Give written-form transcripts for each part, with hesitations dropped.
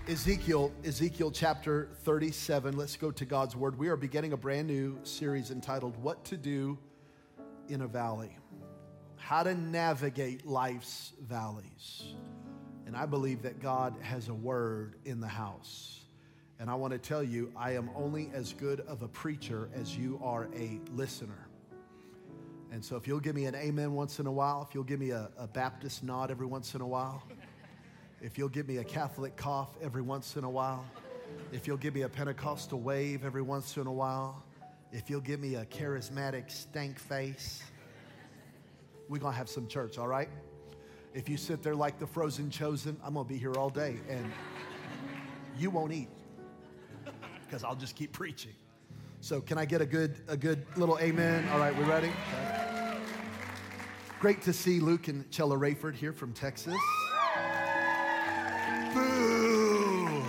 Ezekiel chapter 37. Let's go to God's word. We are beginning a brand new series entitled What to Do in a Valley. How to navigate life's valleys. And I believe that God has a word in the house. And I want to tell you, I am only as good of a preacher as you are a listener. And so if you'll give me an amen once in a while, if you'll give me a Baptist nod every once in a while, if you'll give me a Catholic cough every once in a while, if you'll give me a Pentecostal wave every once in a while, if you'll give me a charismatic stank face, we're going to have some church, all right? If you sit there like the frozen chosen, I'm going to be here all day, and you won't eat because I'll just keep preaching. So can I get a good little amen? All right, we ready? Okay. Great to see Luke and Chella Rayford here from Texas. Boo!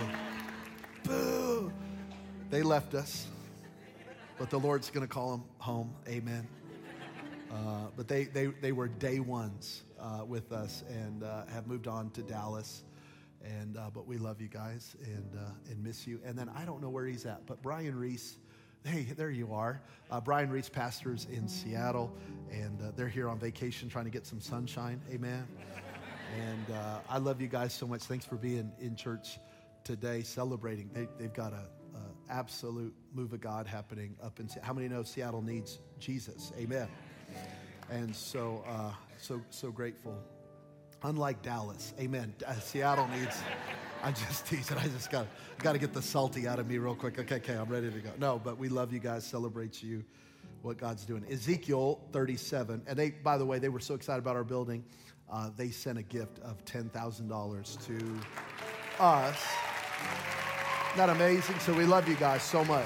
Boo! They left us, but the Lord's going to call them home. Amen. But they were day ones with us and have moved on to Dallas. And but we love you guys and miss you. And then I don't know where he's at, but Brian Reese. Hey, there you are. Brian Reese pastors in Seattle, and they're here on vacation trying to get some sunshine. Amen. And I love you guys so much. Thanks for being in church today, celebrating. They've got a absolute move of God happening up in Seattle. How many know Seattle needs Jesus? Amen. And so grateful. Unlike Dallas, amen. Seattle needs. I'm just teasing. I just got to get the salty out of me real quick. Okay, I'm ready to go. No, but we love you guys. Celebrate you, what God's doing. Ezekiel 37, and they, by the way, they were so excited about our building. They sent a gift of $10,000 to us. Isn't that amazing? So we love you guys so much.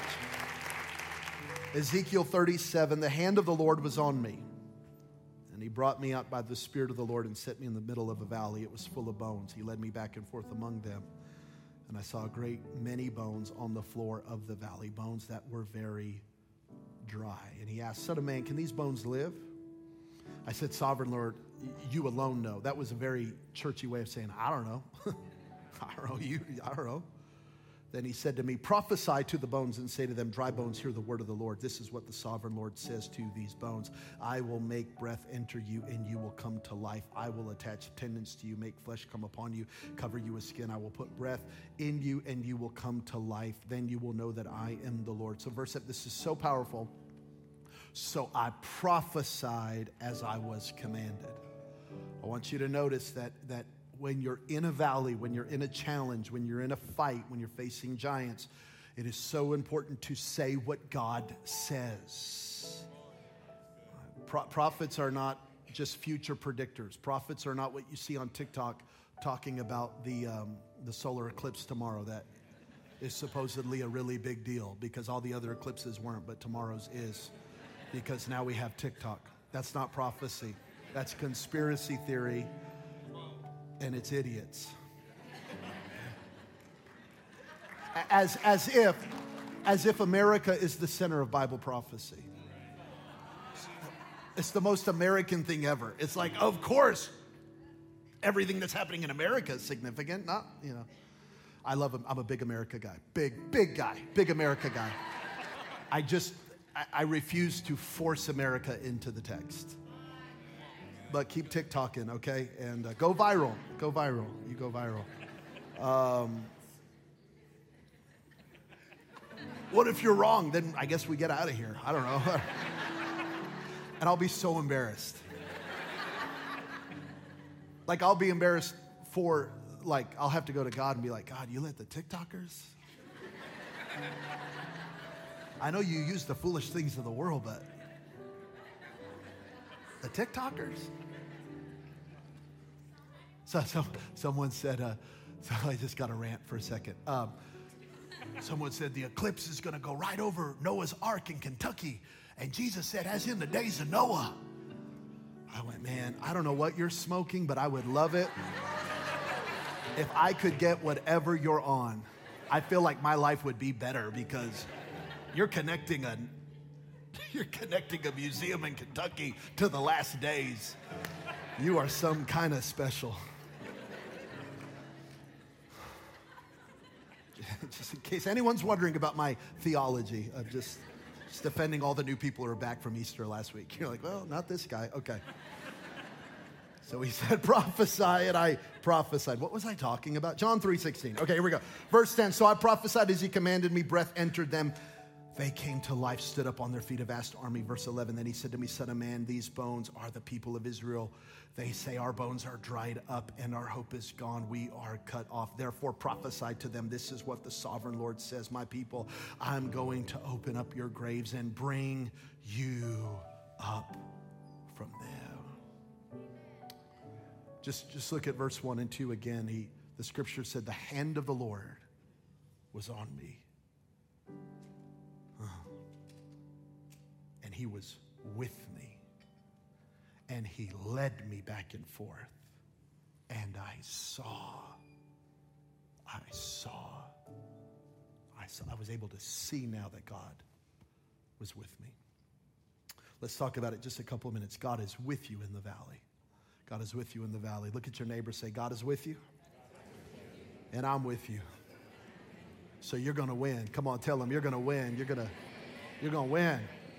Ezekiel 37, the hand of the Lord was on me. And he brought me out by the Spirit of the Lord and set me in the middle of a valley. It was full of bones. He led me back and forth among them. And I saw a great many bones on the floor of the valley, bones that were very dry. And he asked, Son of man, can these bones live? I said, Sovereign Lord, you alone know. That was a very churchy way of saying, I don't know. I don't know. Then he said to me, prophesy to the bones and say to them, dry bones, hear the word of the Lord. This is what the sovereign Lord says to these bones. I will make breath enter you and you will come to life. I will attach tendons to you, make flesh come upon you, cover you with skin. I will put breath in you and you will come to life. Then you will know that I am the Lord. So verse 7, this is so powerful. So I prophesied as I was commanded. I want you to notice that when you're in a valley, when you're in a challenge, when you're in a fight, when you're facing giants, it is so important to say what God says. Prophets are not just future predictors. Prophets are not what you see on TikTok talking about the solar eclipse tomorrow that is supposedly a really big deal because all the other eclipses weren't, but tomorrow's is because now we have TikTok. That's not prophecy. That's conspiracy theory. And it's idiots. As if America is the center of Bible prophecy. It's the most American thing ever. It's like, of course, everything that's happening in America is significant. Not, I love him. I'm a big America guy. Big guy. Big America guy. I refuse to force America into the text. But keep TikToking, okay? And go viral. Go viral. You go viral. What if you're wrong? Then I guess we get out of here. I don't know. And I'll be so embarrassed. Like, I'll be embarrassed for, I'll have to go to God and be like, God, you let the TikTokers? I know you use the foolish things of the world, but the TikTokers? So someone said, so I just got to rant for a second. Someone said the eclipse is going to go right over Noah's Ark in Kentucky. And Jesus said, as in the days of Noah. I went, man, I don't know what you're smoking, but I would love it if I could get whatever you're on. I feel like my life would be better because you're connecting a museum in Kentucky to the last days. You are some kind of special. Just in case anyone's wondering about my theology, I'm just defending all the new people who are back from Easter last week. You're like, well, not this guy. Okay. So he said, prophesy, and I prophesied. What was I talking about? John 3:16. Okay, here we go. Verse 10, so I prophesied as he commanded me, breath entered them. They came to life, stood up on their feet, a vast army. Verse 11, then he said to me, son of man, these bones are the people of Israel. They say our bones are dried up and our hope is gone. We are cut off. Therefore prophesy to them. This is what the sovereign Lord says, my people, I'm going to open up your graves and bring you up from them. Just look at verse 1 and 2 again. The scripture said, the hand of the Lord was on me. And he was with me. And he led me back and forth. And I was able to see now that God was with me. Let's talk about it just a couple of minutes. God is with you in the valley. God is with you in the valley. Look at your neighbor, say, God is with you. And I'm with you. So you're going to win. Come on, tell them you're going to win. You're going to win.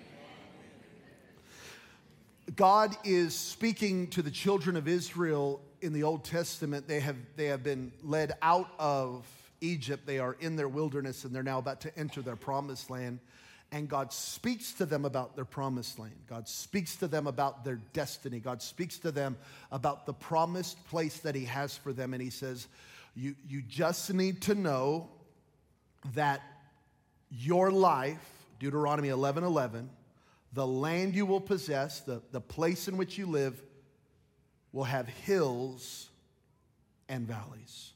God is speaking to the children of Israel in the Old Testament. They have been led out of Egypt. They are in their wilderness and they're now about to enter their promised land. And God speaks to them about their promised land. God speaks to them about their destiny. God speaks to them about the promised place that he has for them. And he says, you just need to know that your life, Deuteronomy 11:11, the land you will possess, the place in which you live, will have hills and valleys.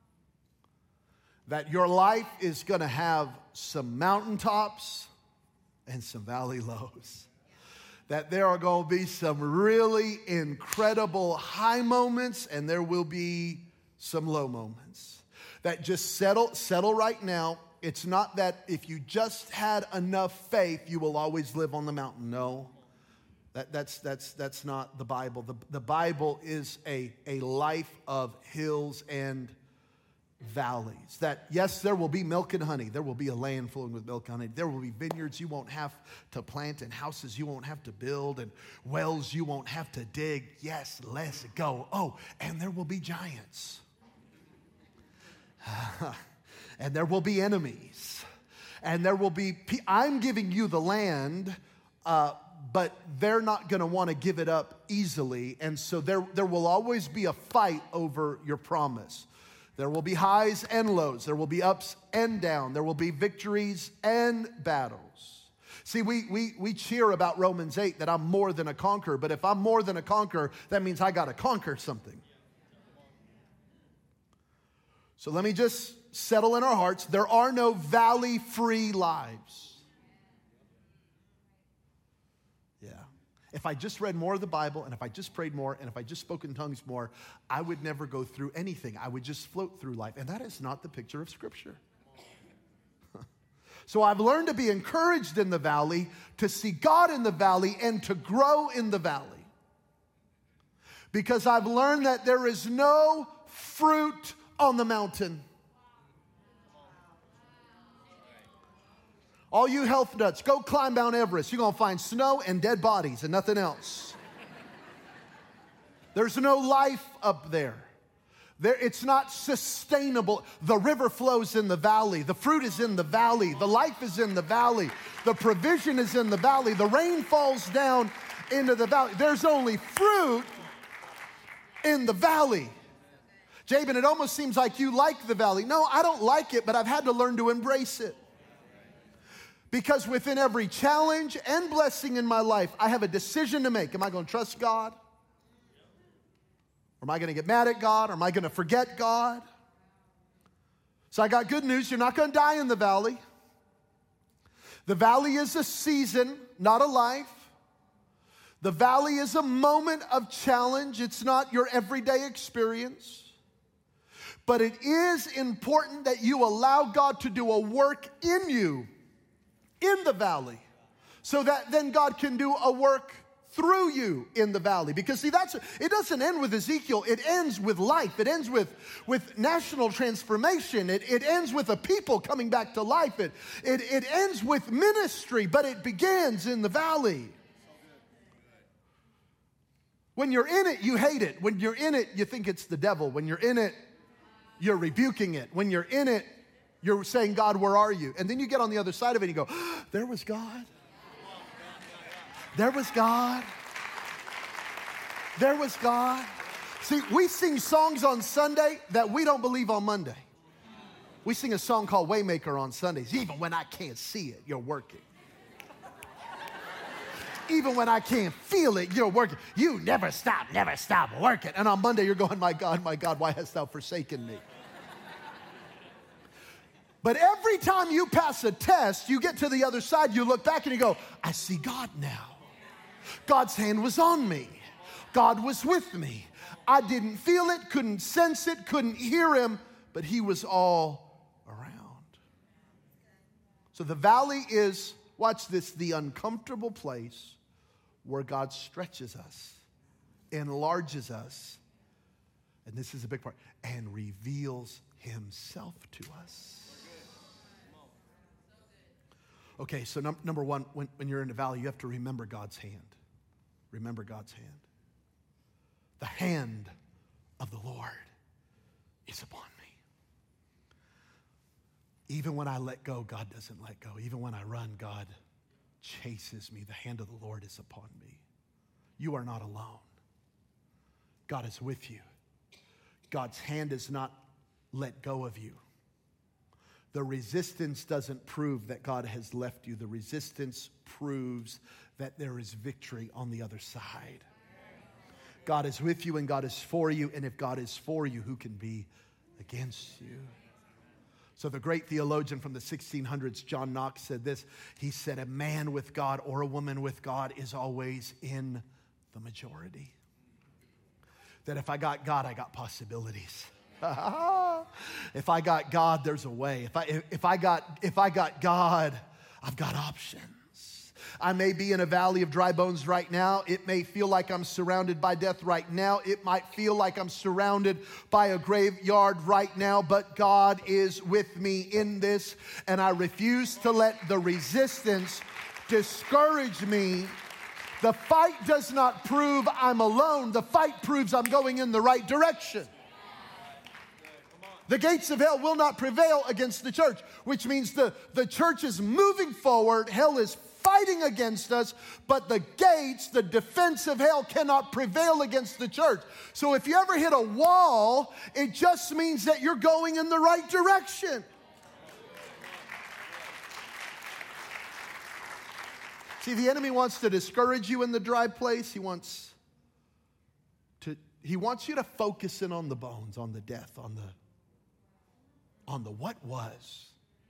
That your life is going to have some mountaintops and some valley lows. That there are going to be some really incredible high moments and there will be some low moments. That just settle right now. It's not that if you just had enough faith, you will always live on the mountain. No, that's not the Bible. The Bible is a life of hills and valleys. That yes, there will be milk and honey. There will be a land flowing with milk and honey. There will be vineyards you won't have to plant and houses you won't have to build and wells you won't have to dig. Yes, let's go. Oh, and there will be giants. And there will be enemies. And there will be, I'm giving you the land, but they're not going to want to give it up easily. And so there will always be a fight over your promise. There will be highs and lows. There will be ups and downs. There will be victories and battles. See, we cheer about Romans 8 that I'm more than a conqueror. But if I'm more than a conqueror, that means I got to conquer something. So let me just settle in our hearts. There are no valley-free lives. Yeah. If I just read more of the Bible, and if I just prayed more, and if I just spoke in tongues more, I would never go through anything. I would just float through life. And that is not the picture of Scripture. So I've learned to be encouraged in the valley, to see God in the valley, and to grow in the valley. Because I've learned that there is no fruit on the mountain. All you health nuts, go climb Mount Everest. You're going to find snow and dead bodies and nothing else. There's no life up there. It's not sustainable. The river flows in the valley. The fruit is in the valley. The life is in the valley. The provision is in the valley. The rain falls down into the valley. There's only fruit in the valley. Jabin, it almost seems like you like the valley. No, I don't like it, but I've had to learn to embrace it. Because within every challenge and blessing in my life, I have a decision to make. Am I going to trust God? Or am I going to get mad at God? Or am I going to forget God? So I got good news. You're not going to die in the valley. The valley is a season, not a life. The valley is a moment of challenge. It's not your everyday experience. But it is important that you allow God to do a work in you in the valley so that then God can do a work through you in the valley. Because see, it doesn't end with Ezekiel. It ends with life. It ends with national transformation. It ends with a people coming back to life. It ends with ministry, but it begins in the valley. When you're in it, you hate it. When you're in it, you think it's the devil. When you're in it, you're rebuking it. When you're in it, you're saying, God, where are you? And then you get on the other side of it and you go, there was God. There was God. There was God. See, we sing songs on Sunday that we don't believe on Monday. We sing a song called Waymaker on Sundays. Even when I can't see it, you're working. Even when I can't feel it, you're working. You never stop working. And on Monday, you're going, my God, why hast thou forsaken me? But every time you pass a test, you get to the other side, you look back and you go, I see God now. God's hand was on me. God was with me. I didn't feel it, couldn't sense it, couldn't hear him, but he was all around. So the valley is, watch this, the uncomfortable place where God stretches us, enlarges us, and this is a big part, and reveals himself to us. Okay, so number one, when you're in the valley, you have to remember God's hand. Remember God's hand. The hand of the Lord is upon me. Even when I let go, God doesn't let go. Even when I run, God chases me. The hand of the Lord is upon me. You are not alone. God is with you. God's hand is not let go of you. The resistance doesn't prove that God has left you. The resistance proves that there is victory on the other side. God is with you and God is for you. And if God is for you, who can be against you? So the great theologian from the 1600s, John Knox, said this. He said, a man with God or a woman with God is always in the majority. That if I got God, I got possibilities. If I got God, there's a way. If I got God, I've got options. I may be in a valley of dry bones right now. It may feel like I'm surrounded by death right now. It might feel like I'm surrounded by a graveyard right now, but God is with me in this, and I refuse to let the resistance discourage me. The fight does not prove I'm alone. The fight proves I'm going in the right direction. The gates of hell will not prevail against the church, which means the church is moving forward. Hell is fighting against us, but the gates, the defense of hell cannot prevail against the church. So if you ever hit a wall, it just means that you're going in the right direction. See, the enemy wants to discourage you in the dry place. He wants you to focus in on the bones, on the death, on the what was.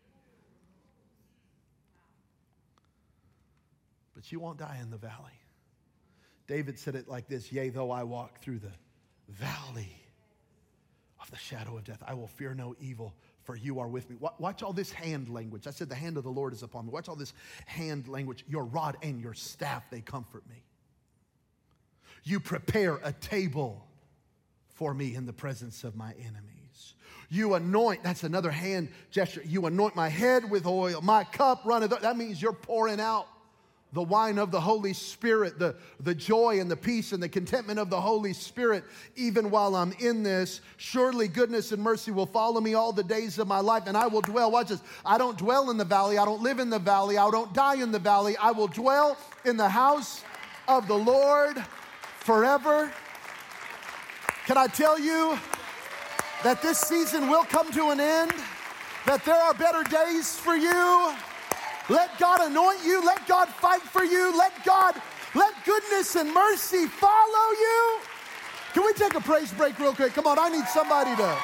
But you won't die in the valley. David said it like this, yea, though I walk through the valley of the shadow of death, I will fear no evil, for you are with me. Watch all this hand language. I said the hand of the Lord is upon me. Watch all this hand language. Your rod and your staff, they comfort me. You prepare a table for me in the presence of my enemies. You anoint, that's another hand gesture. You anoint my head with oil. My cup runneth over. That means you're pouring out the wine of the Holy Spirit, the joy and the peace and the contentment of the Holy Spirit, even while I'm in this. Surely goodness and mercy will follow me all the days of my life, and I will dwell. Watch this. I don't dwell in the valley. I don't live in the valley. I don't die in the valley. I will dwell in the house of the Lord forever. Can I tell you that this season will come to an end? That there are better days for you? Let God anoint you. Let God fight for you. Let goodness and mercy follow you. Can we take a praise break real quick? Come on, I need somebody to.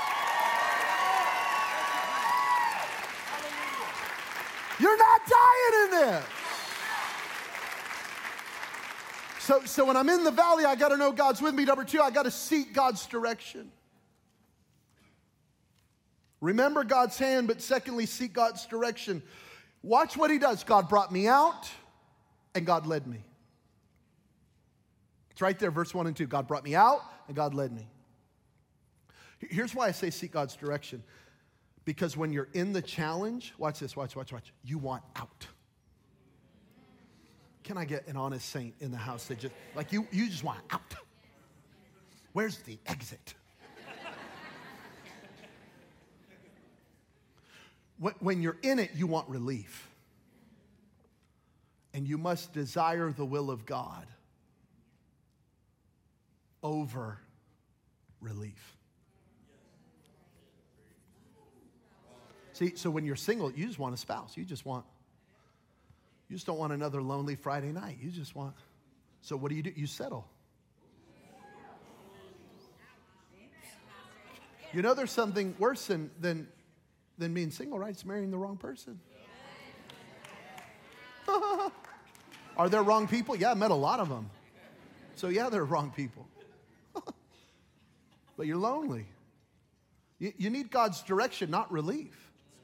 You're not dying in this. So when I'm in the valley, I got to know God's with me. Number two, I got to seek God's direction. Remember God's hand, but secondly, seek God's direction. Watch what he does. God brought me out, and God led me. It's right there, verse 1 and 2. God brought me out and God led me. Here's why I say seek God's direction. Because when you're in the challenge, watch this, watch. You want out. Can I get an honest saint in the house that just, like you just want out? Where's the exit? When you're in it, you want relief. And you must desire the will of God over relief. See, so when you're single, you just want a spouse. You just don't want another lonely Friday night. You just want, so what do? You settle. You know there's something worse than being single, right? It's marrying the wrong person. Are there wrong people? Yeah, I met a lot of them. So yeah, they're wrong people. But you're lonely. You need God's direction, not relief.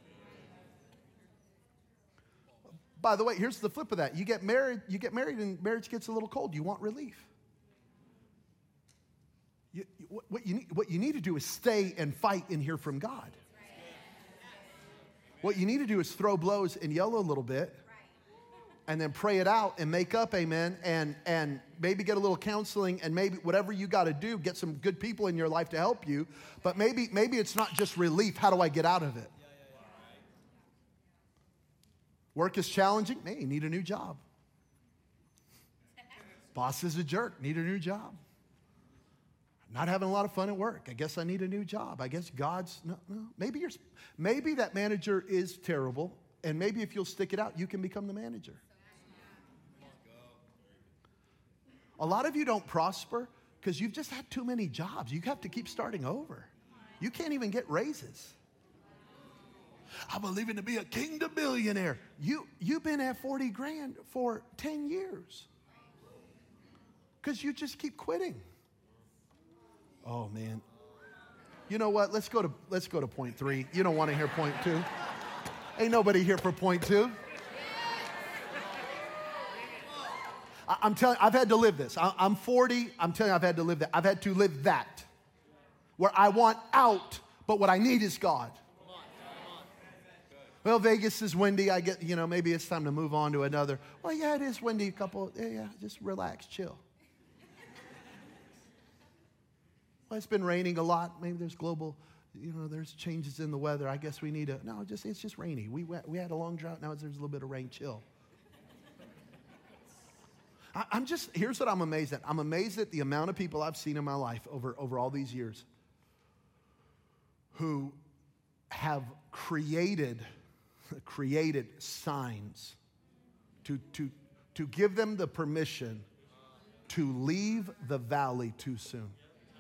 By the way, here's the flip of that. You get married and marriage gets a little cold. You want relief. What you need to do is stay and fight and hear from God. What you need to do is throw blows and yell a little bit and then pray it out and make up, amen, and maybe get a little counseling and maybe whatever you got to do, get some good people in your life to help you. But maybe it's not just relief. How do I get out of it? Work is challenging. Man, you need a new job. Boss is a jerk. Need a new job. Not having a lot of fun at work. I guess I need a new job. I guess God's, no. Maybe that manager is terrible, and maybe if you'll stick it out, you can become the manager. A lot of you don't prosper because you've just had too many jobs. You have to keep starting over. You can't even get raises. I'm believing to be a kingdom billionaire. You've been at 40 grand for 10 years because you just keep quitting. Oh, man. You know what? Let's go to point 3. You don't want to hear point 2. Ain't nobody here for point 2. I'm telling you, I've had to live this. I'm 40. I'm telling you, I've had to live that. I've had to live that where I want out, but what I need is God. Well, Vegas is windy. I get, maybe it's time to move on to another. Well, yeah, it is windy. Just relax, chill. Well, it's been raining a lot. Maybe there's global, there's changes in the weather. I guess we need to, it's just rainy. We had a long drought. Now there's a little bit of rain. Chill. Here's what I'm amazed at. I'm amazed at the amount of people I've seen in my life over all these years who have created signs to give them the permission to leave the valley too soon.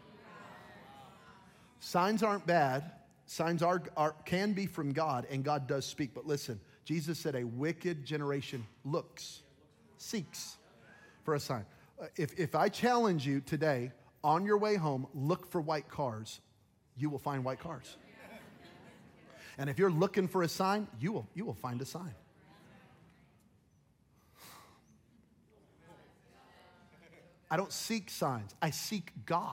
Signs aren't bad. Signs can be from God, and God does speak. But listen, Jesus said a wicked generation seeks for a sign. If I challenge you today, on your way home, look for white cars, you will find white cars. And if you're looking for a sign, you will find a sign. I don't seek signs. I seek God.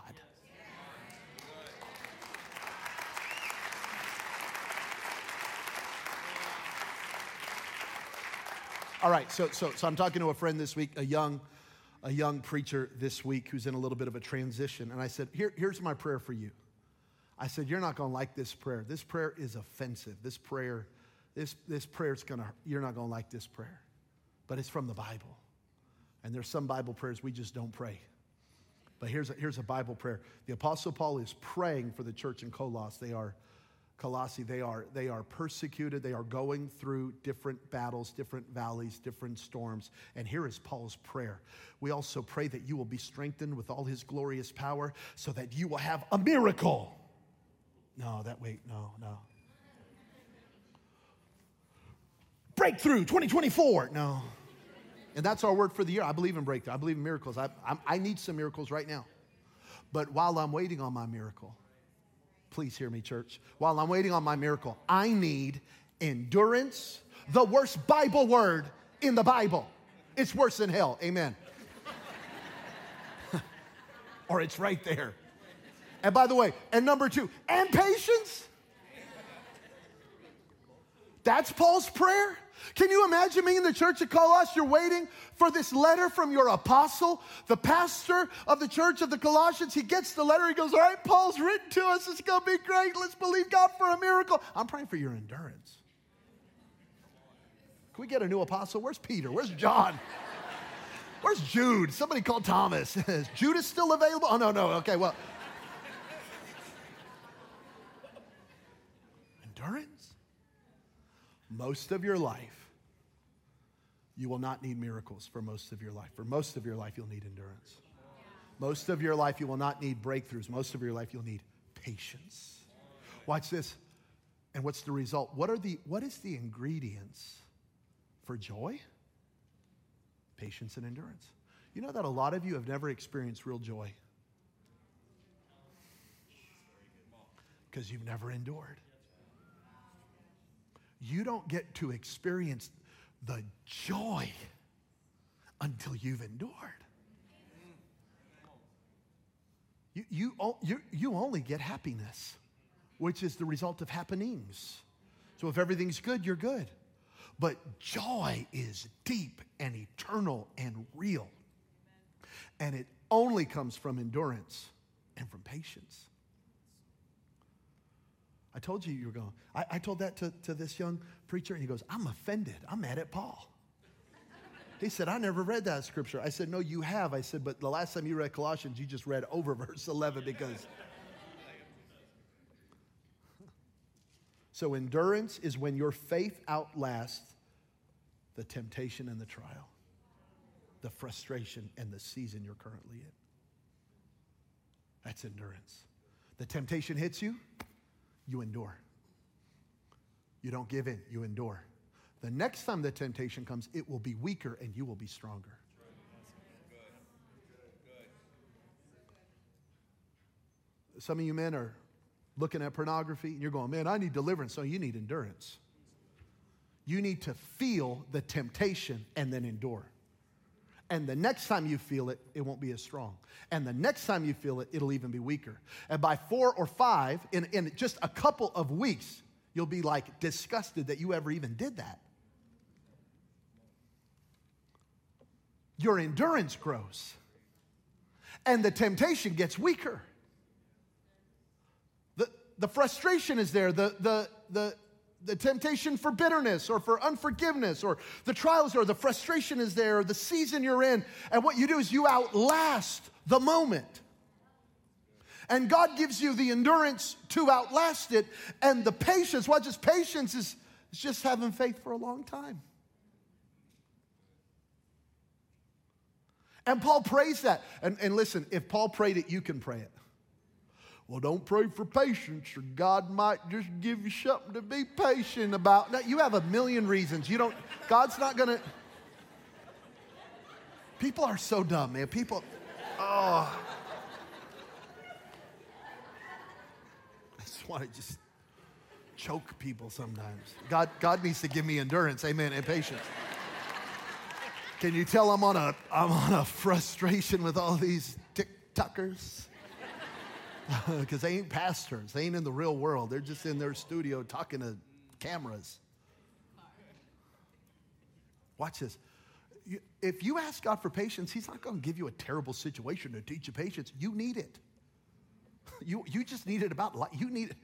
All right, so I'm talking to a friend this week, a young preacher this week who's in a little bit of a transition. And I said, here's my prayer for you. I said, you're not going to like this prayer. This prayer is offensive. This prayer is you're not going to like this prayer. But it's from the Bible. And there's some Bible prayers we just don't pray. But here's a Bible prayer. The Apostle Paul is praying for the church in Colossae. They are persecuted. They are going through different battles, different valleys, different storms. And here is Paul's prayer. We also pray that you will be strengthened with all his glorious power so that you will have a miracle. No. Breakthrough 2024. No. And that's our word for the year. I believe in breakthrough. I believe in miracles. I need some miracles right now. But while I'm waiting on my miracle, please hear me, church. While I'm waiting on my miracle, I need endurance. The worst Bible word in the Bible. It's worse than hell. Amen. or it's right there. And by the way, and number 2, and patience. That's Paul's prayer. Can you imagine being in the church at Colossus? You're waiting for this letter from your apostle, the pastor of the church of the Colossians. He gets the letter. He goes, all right, Paul's written to us. It's going to be great. Let's believe God for a miracle. I'm praying for your endurance. Can we get a new apostle? Where's Peter? Where's John? Where's Jude? Somebody called Thomas. Is Judas still available? Oh, no. Okay, well. Endurance. Most of your life, you will not need miracles for most of your life. For most of your life, you'll need endurance. Most of your life, you will not need breakthroughs. Most of your life, you'll need patience. Watch this. And what's the result? What is the ingredients for joy? Patience and endurance. You know that a lot of you have never experienced real joy because you've never endured. You don't get to experience the joy until you've endured. You only get happiness, which is the result of happenings. So if everything's good, you're good. But joy is deep and eternal and real. And it only comes from endurance and from patience. I told you were going. I told that to this young preacher, and he goes, I'm offended. I'm mad at Paul. He said, I never read that scripture. I said, no, you have. I said, but the last time you read Colossians, you just read over verse 11 because. So endurance is when your faith outlasts the temptation and the trial, the frustration and the season you're currently in. That's endurance. The temptation hits you, you endure. You don't give in, you endure. The next time the temptation comes, it will be weaker and you will be stronger. Some of you men are looking at pornography and you're going, man, I need deliverance. So you need endurance. You need to feel the temptation and then endure. And the next time you feel it, it won't be as strong. And the next time you feel it, it'll even be weaker. And by 4 or 5, in just a couple of weeks, you'll be like disgusted that you ever even did that. Your endurance grows. And the temptation gets weaker. The frustration is there. The temptation for bitterness or for unforgiveness or the trials or the frustration is there or the season you're in. And what you do is you outlast the moment. And God gives you the endurance to outlast it and the patience. Watch this, patience is just having faith for a long time. And Paul prays that. And listen, if Paul prayed it, you can pray it. Well, don't pray for patience or God might just give you something to be patient about. Now, you have a million reasons. God's not going to. People are so dumb, man. I just want to just choke people sometimes. God needs to give me endurance, amen, and patience. Can you tell I'm on a frustration with all these TikTokers? Because they ain't pastors. They ain't in the real world. They're just in their studio talking to cameras. Watch this. If you ask God for patience, He's not going to give you a terrible situation to teach you patience. You need it. You just need it about life. You need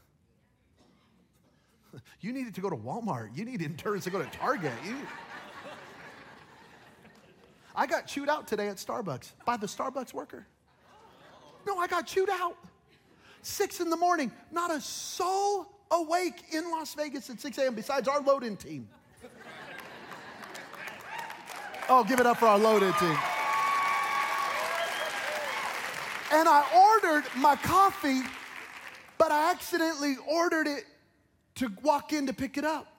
it to go to Walmart. You need endurance to go to Target. I got chewed out today at Starbucks by the Starbucks worker. No, I got chewed out. 6 in the morning. Not a soul awake in Las Vegas at 6 a.m. besides our load-in team. Oh, give it up for our load-in team. And I ordered my coffee, but I accidentally ordered it to walk in to pick it up.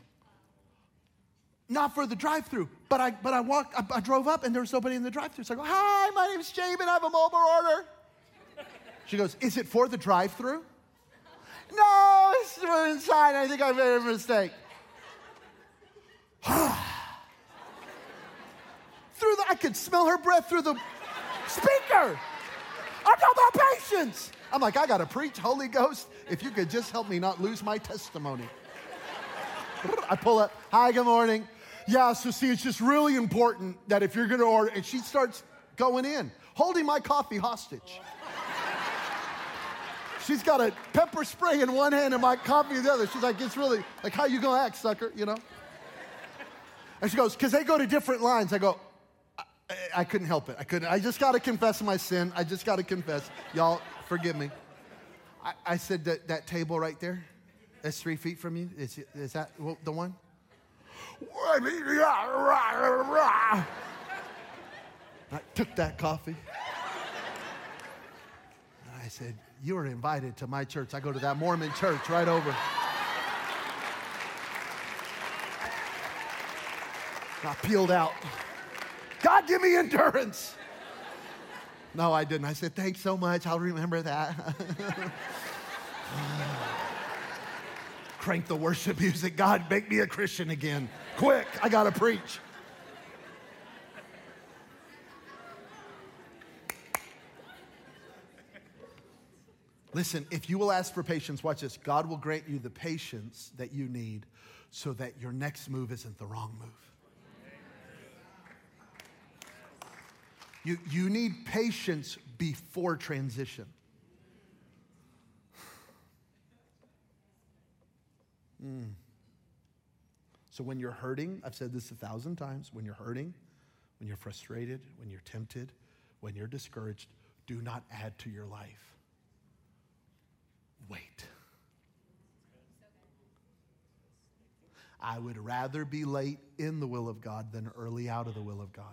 Not for the drive-thru, but I drove up and there was nobody in the drive-thru. So I go, hi, my name's Jamin, I have a mobile order. She goes, is it for the drive-thru? No, it's for inside. I think I made a mistake. I could smell her breath through the speaker. I'm talking about patience. I'm like, I got to preach, Holy Ghost. If you could just help me not lose my testimony. I pull up. Hi, good morning. Yeah, so see, it's just really important that if you're going to order, and she starts going in, holding my coffee hostage. She's got a pepper spray in one hand and my coffee in the other. She's like, it's really, like, how you going to act, sucker, you know? And she goes, because they go to different lines. I go, I couldn't help it. I just got to confess my sin. I just got to confess. Y'all, forgive me. I said, that table right there, that's 3 feet from you. Is that the one? I took that coffee. And I said, you are invited to my church. I go to that Mormon church right over. I peeled out. God, give me endurance. No, I didn't. I said, thanks so much. I'll remember that. Crank the worship music. God, make me a Christian again. Quick, I got to preach. Listen, if you will ask for patience, watch this. God will grant you the patience that you need so that your next move isn't the wrong move. You need patience before transition. So when you're hurting, I've said this 1,000 times, when you're hurting, when you're frustrated, when you're tempted, when you're discouraged, do not add to your life. Wait. I would rather be late in the will of God than early out of the will of God.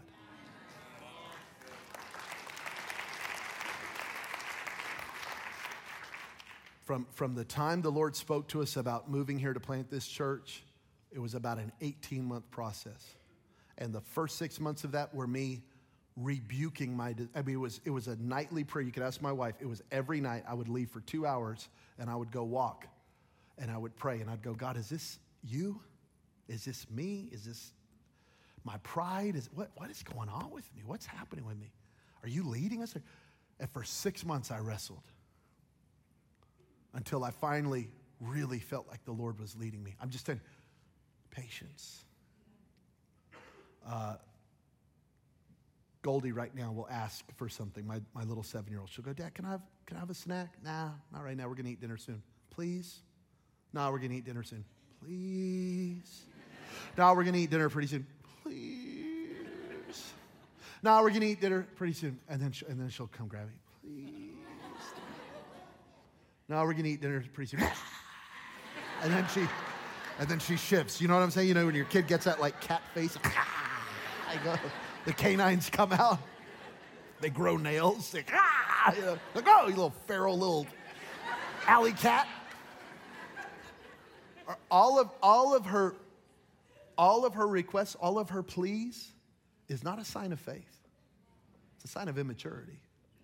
From the time the Lord spoke to us about moving here to plant this church, it was about an 18-month process. And the first 6 months of that were me rebuking it was a nightly prayer. You could ask my wife. It was every night I would leave for 2 hours and I would go walk and I would pray and I'd go, God, is this you? Is this me? Is this my pride? What is going on with me? What's happening with me? Are you leading us? And for 6 months I wrestled until I finally really felt like the Lord was leading me. I'm just saying, patience. Goldie right now will ask for something, my little 7-year-old. She'll go, Dad, can I have a snack? Nah, not right now. We're going to eat dinner soon. Please? No, we're going to eat dinner soon. Please? No, we're going to eat dinner pretty soon. Please? No, we're going to eat dinner pretty soon. And then she'll come grab me. Please? No, we're going to eat dinner pretty soon. And then she shifts. You know what I'm saying? You know when your kid gets that like cat face? I go. The canines come out. They grow nails. They, you know, like, oh, you little feral little alley cat. All of her requests, all of her pleas is not a sign of faith. It's a sign of immaturity.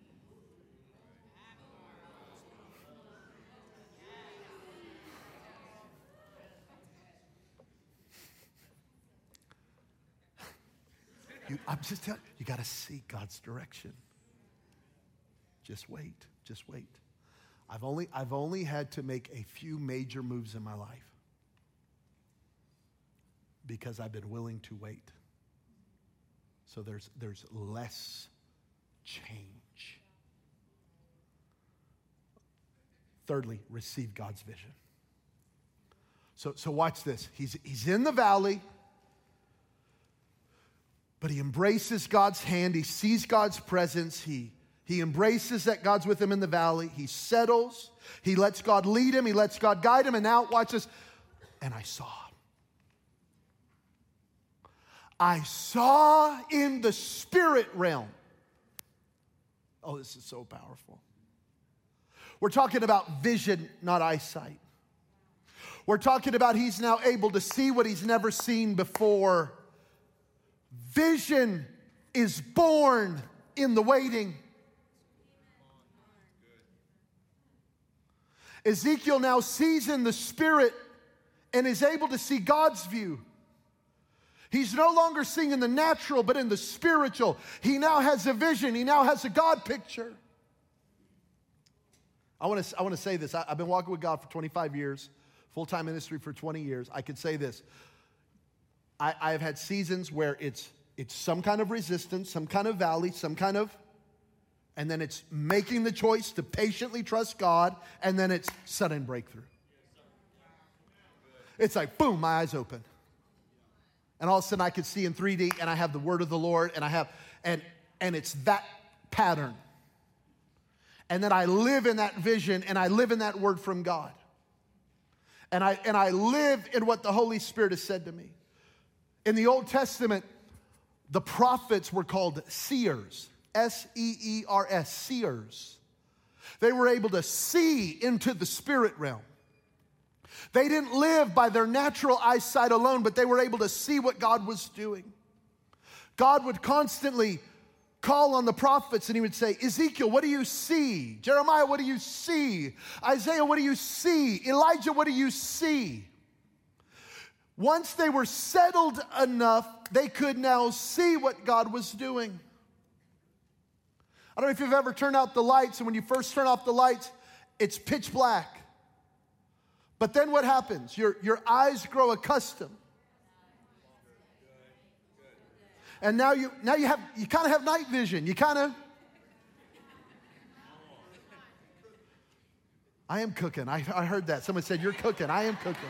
I'm just telling you, you got to seek God's direction. Just wait. Just wait. I've only had to make a few major moves in my life because I've been willing to wait. So there's less change. Thirdly, receive God's vision. So watch this. He's in the valley. But he embraces God's hand. He sees God's presence. He embraces that God's with him in the valley. He settles. He lets God lead him. He lets God guide him. And now, watch this. And I saw in the spirit realm. Oh, this is so powerful. We're talking about vision, not eyesight. We're talking about he's now able to see what he's never seen before. Vision is born in the waiting. Ezekiel now sees in the spirit and is able to see God's view. He's no longer seeing in the natural, but in the spiritual. He now has a vision. He now has a God picture. I want to say this. I've been walking with God for 25 years, full-time ministry for 20 years. I could say this. I have had seasons where it's some kind of resistance, some kind of valley, and then it's making the choice to patiently trust God, and then it's sudden breakthrough. It's like, boom, my eyes open. And all of a sudden I could see in 3D, and I have the word of the Lord, and it's that pattern. And then I live in that vision, and I live in that word from God. And I live in what the Holy Spirit has said to me. In the Old Testament, the prophets were called seers. S-E-E-R-S, seers. They were able to see into the spirit realm. They didn't live by their natural eyesight alone, but they were able to see what God was doing. God would constantly call on the prophets, and he would say, Ezekiel, what do you see? Jeremiah, what do you see? Isaiah, what do you see? Elijah, what do you see? Once they were settled enough, they could now see what God was doing. I don't know if you've ever turned out the lights, and when you first turn off the lights, it's pitch black. But then what happens? Your eyes grow accustomed. And now you kind of have night vision. I am cooking. I heard that. Someone said, you're cooking. I am cooking.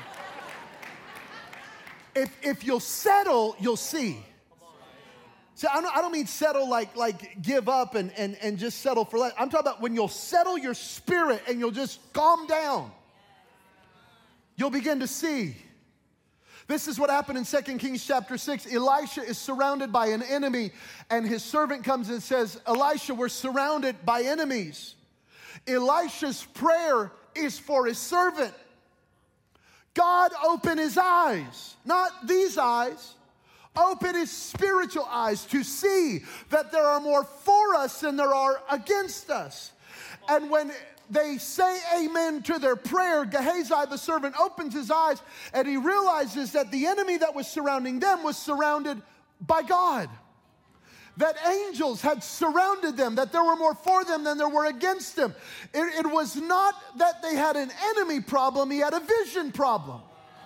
If you'll settle, you'll see. See, I don't mean settle like give up and just settle for less. I'm talking about when you'll settle your spirit and you'll just calm down. You'll begin to see. This is what happened in 2 Kings chapter 6. Elisha is surrounded by an enemy, and his servant comes and says, Elisha, we're surrounded by enemies. Elisha's prayer is for his servant. God, open his eyes, not these eyes. Open his spiritual eyes to see that there are more for us than there are against us. And when they say amen to their prayer, Gehazi, the servant, opens his eyes, and he realizes that the enemy that was surrounding them was surrounded by God. That angels had surrounded them, that there were more for them than there were against them. It was not that they had an enemy problem, he had a vision problem.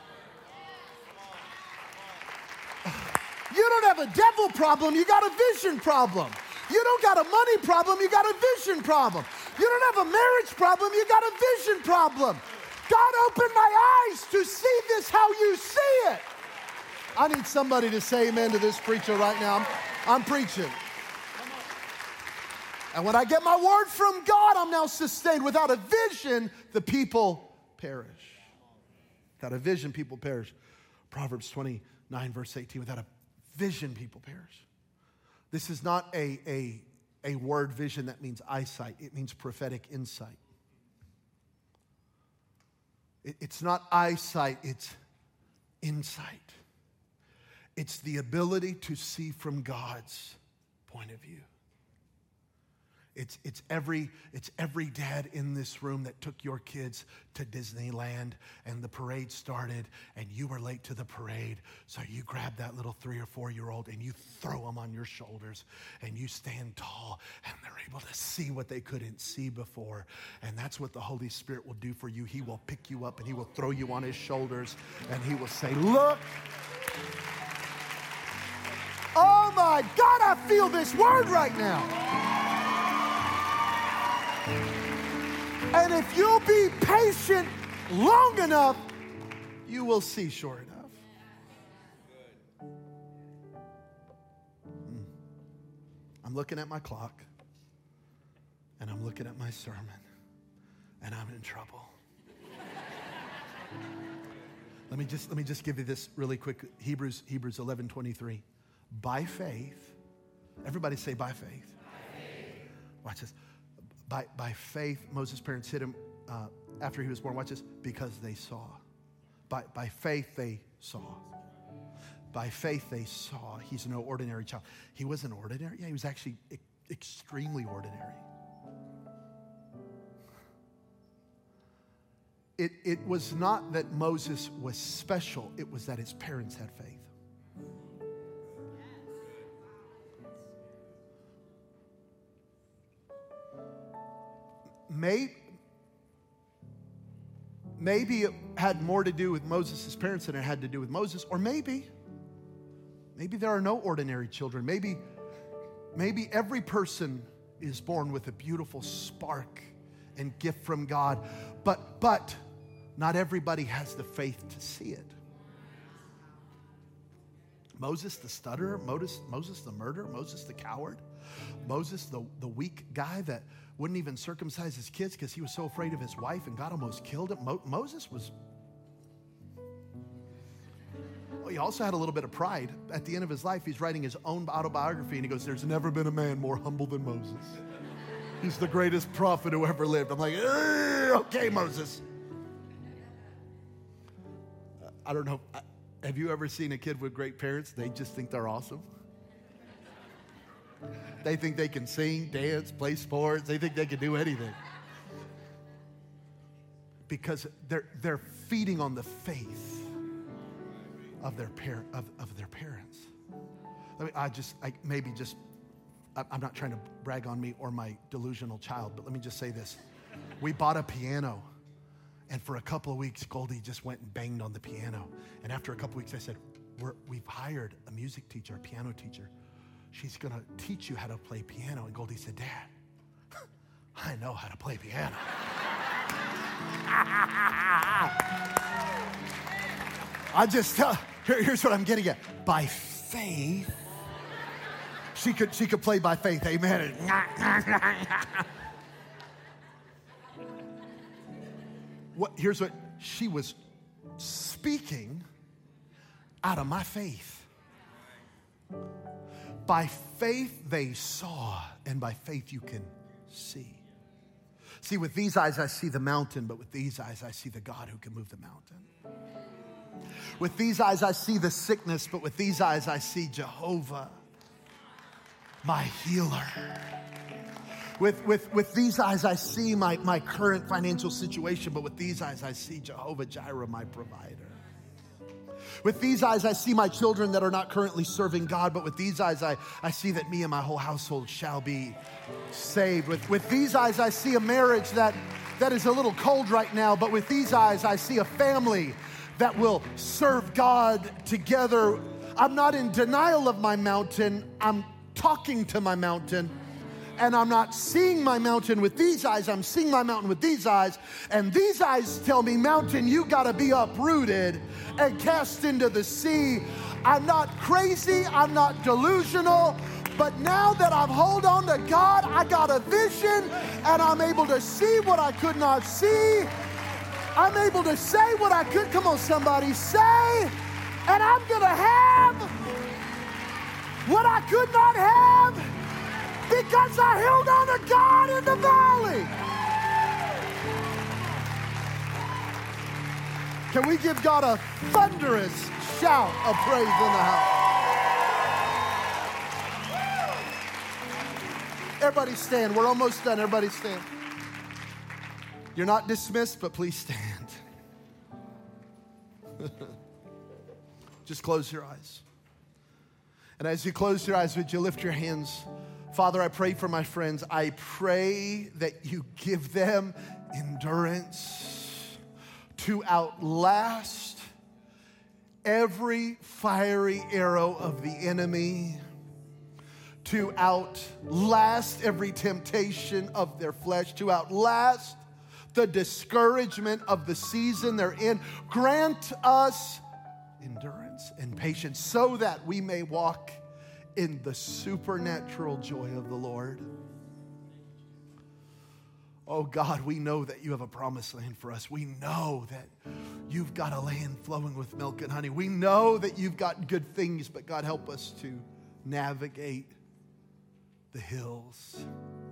You don't have a devil problem, you got a vision problem. You don't got a money problem, you got a vision problem. You don't have a marriage problem, you got a vision problem. God opened my eyes to see this how you see it. I need somebody to say amen to this preacher right now. I'm preaching. And when I get my word from God, I'm now sustained. Without a vision, the people perish. Without a vision, people perish. Proverbs 29, verse 18, without a vision, people perish. This is not a word vision that means eyesight. It means prophetic insight. It's not eyesight, it's insight. It's the ability to see from God's point of view. It's every dad in this room that took your kids to Disneyland and the parade started and you were late to the parade. So you grab that little 3 or 4-year-old and you throw them on your shoulders and you stand tall and they're able to see what they couldn't see before. And that's what the Holy Spirit will do for you. He will pick you up and he will throw you on his shoulders and he will say, look. Oh my God, I feel this word right now. And if you'll be patient long enough, you will see sure enough. I'm looking at my clock, and I'm looking at my sermon, and I'm in trouble. Let me just give you this really quick. Hebrews 11:23. By faith, everybody say by faith. By faith. Watch this. By faith, Moses' parents hid him after he was born. Watch this. Because they saw. By faith, they saw. By faith, they saw. He's no ordinary child. He wasn't ordinary. Yeah, he was actually extremely ordinary. It was not that Moses was special. It was that his parents had faith. maybe it had more to do with Moses' parents than it had to do with Moses. Or maybe there are no ordinary children. Maybe every person is born with a beautiful spark and gift from God. But not everybody has the faith to see it. Moses the stutterer, Moses the murderer, Moses the coward, Moses the weak guy that wouldn't even circumcise his kids because he was so afraid of his wife and God almost killed him. Moses was... Well, he also had a little bit of pride. At the end of his life, he's writing his own autobiography and he goes, there's never been a man more humble than Moses. He's the greatest prophet who ever lived. I'm like, okay, Moses. I don't know. Have you ever seen a kid with great parents? They just think they're awesome. They think they can sing, dance, play sports. They think they can do anything. Because they're feeding on the faith of their parents. I'm not trying to brag on me or my delusional child, but let me just say this. We bought a piano, and for a couple of weeks, Goldie just went and banged on the piano. And after a couple of weeks, I said, we've hired a music teacher, a piano teacher. She's going to teach you how to play piano. And Goldie said, Dad, I know how to play piano. Here's what I'm getting at. By faith, she could play by faith. Amen. Here's what she was speaking out of my faith. By faith they saw, and by faith you can see. See, with these eyes I see the mountain, but with these eyes I see the God who can move the mountain. With these eyes I see the sickness, but with these eyes I see Jehovah, my healer. With these eyes I see my current financial situation, but with these eyes I see Jehovah Jireh, my provider. With these eyes, I see my children that are not currently serving God, but with these eyes, I see that me and my whole household shall be saved. With these eyes, I see a marriage that is a little cold right now, but with these eyes, I see a family that will serve God together. I'm not in denial of my mountain. I'm talking to my mountain. And I'm not seeing my mountain with these eyes. I'm seeing my mountain with these eyes. And these eyes tell me, mountain, you got to be uprooted and cast into the sea. I'm not crazy. I'm not delusional. But now that I've held on to God, I got a vision and I'm able to see what I could not see. I'm able to say what I could. Come on, somebody, say. And I'm going to have what I could not have. Because I held on to God in the valley. Can we give God a thunderous shout of praise in the house? Everybody stand. We're almost done. Everybody stand. You're not dismissed, but please stand. Just close your eyes. And as you close your eyes, would you lift your hands? Father, I pray for my friends. I pray that you give them endurance to outlast every fiery arrow of the enemy, to outlast every temptation of their flesh, to outlast the discouragement of the season they're in. Grant us endurance and patience so that we may walk in the supernatural joy of the Lord. Oh God, we know that you have a promised land for us. We know that you've got a land flowing with milk and honey. We know that you've got good things, but God, help us to navigate the hills.